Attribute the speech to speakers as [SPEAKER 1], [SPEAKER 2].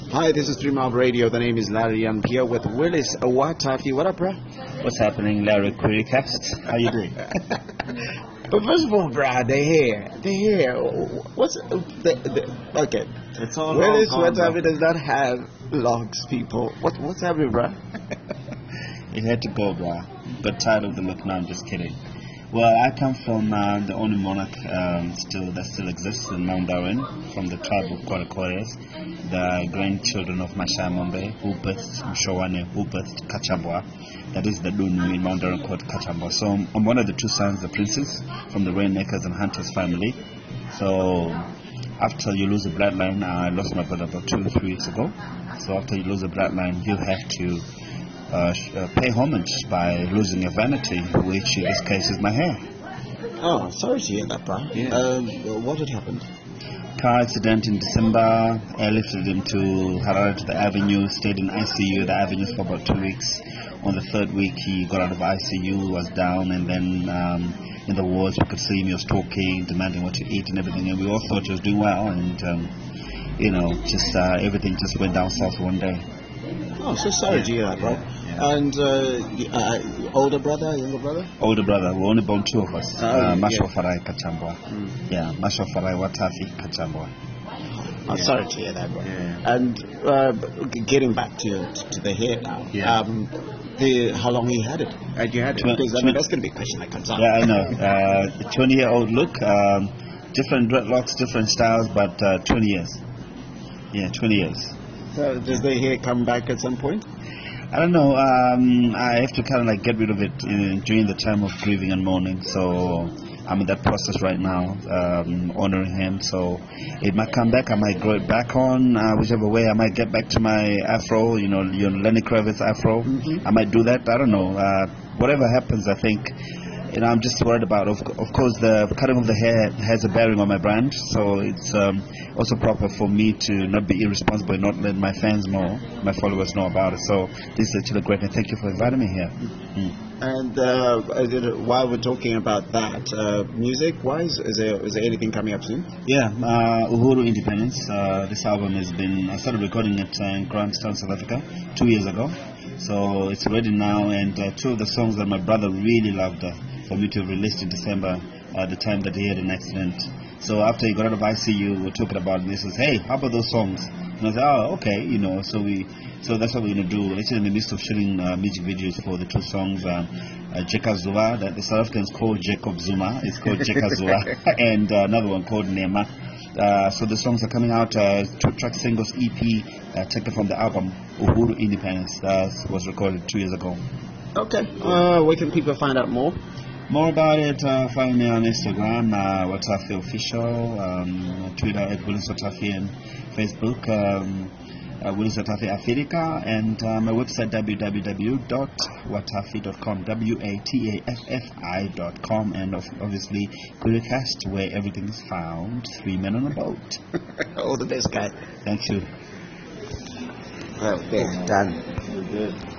[SPEAKER 1] Hi, this is Dream of Radio. The name is Larry. I'm here with Willis Watafi. What up, bruh?
[SPEAKER 2] What's happening, Larry Querycast? How you doing?
[SPEAKER 1] But first of all, bruh, the hair. What's okay?
[SPEAKER 2] It's all
[SPEAKER 1] Willis Watafi does not have locks, people. What's happening, bruh?
[SPEAKER 2] It had to go, bruh. Got tired of the look. No, I'm just kidding. Well, I come from the only monarch that still exists in Mount Darwin, from the tribe of Kwarakores, the grandchildren of Mashamombe, who birthed Mshowane, who birthed Kachambwa. That is the Dunu in Mount Darwin called Kachambwa. So I'm one of the two sons, the princes, from the Rainmakers and Hunters family. So after you lose a bloodline, I lost my brother about 2 or 3 weeks ago. So after you lose a bloodline, you have to pay homage by losing your vanity, which in this case is my hair.
[SPEAKER 1] Oh, sorry to hear that, bro.
[SPEAKER 2] Yeah.
[SPEAKER 1] What had happened?
[SPEAKER 2] Car accident in December. I lifted him to Harare to the Avenue, stayed in ICU, the Avenue for about 2 weeks. On the 3rd week, he got out of ICU, was down, and then in the wards, we could see him, he was talking, demanding what to eat and everything, and we all thought he was doing well, and, just everything just went down south one day.
[SPEAKER 1] Oh, so sorry to hear that, bro. And older brother, younger brother?
[SPEAKER 2] Older brother. We only born 2 of us. Masho Farai Kachambwa.
[SPEAKER 1] Yeah,
[SPEAKER 2] Masho Farai Watafi Kachambwa.
[SPEAKER 1] I'm sorry to hear that, bro.
[SPEAKER 2] Yeah.
[SPEAKER 1] And getting back to the hair now.
[SPEAKER 2] Yeah.
[SPEAKER 1] How long you had it? You had it? Because that's going to be a question that comes up.
[SPEAKER 2] Yeah, I know. 20-year-old look. Different dreadlocks, different styles, but 20 years. Yeah, 20 years.
[SPEAKER 1] So does the hair come back at some point?
[SPEAKER 2] I don't know. I have to kind of like get rid of it during the time of grieving and mourning. So I'm in that process right now, honoring him. So it might come back. I might grow it back on, whichever way. I might get back to my afro, your Lenny Kravitz afro.
[SPEAKER 1] Mm-hmm.
[SPEAKER 2] I might do that. I don't know. Whatever happens, I think. I'm just worried about, of course, the cutting of the hair has a bearing on my brand, so it's also proper for me to not be irresponsible and not let my fans know, my followers know about it. So this is actually great, and thank you for inviting me here.
[SPEAKER 1] And while we're talking about that, music-wise, is there anything coming up soon?
[SPEAKER 2] Yeah, Uhuru Independence. This album has been, I started recording it in Grantstown, South Africa, 2 years ago. So it's ready now, and 2 of the songs that my brother really loved for me to release in December, the time that he had an accident. So after he got out of ICU, we were talking about it, and he says, hey, how about those songs? And I said, oh, okay, so that's what we're going to do. We're actually in the midst of shooting music videos for the 2 songs, Jeka Zua, that the South Africans call Jacob Zuma, it's called Jeka Zua, and another one called Nema. So the songs are coming out, 2-track singles EP, taken from the album Uhuru Independence, that was recorded 2 years ago.
[SPEAKER 1] Okay. Where can people find out more?
[SPEAKER 2] More about it, find me on Instagram, Watafi Official, Twitter at Willis Watafi, and Facebook, Willis Watafi Africa, and my website www.watafi.com, WATAFFI.com, and obviously Querycast, where everything is found. 3 men on a boat.
[SPEAKER 1] All the best, guy.
[SPEAKER 2] Thank you.
[SPEAKER 1] Well, done.
[SPEAKER 2] You're good.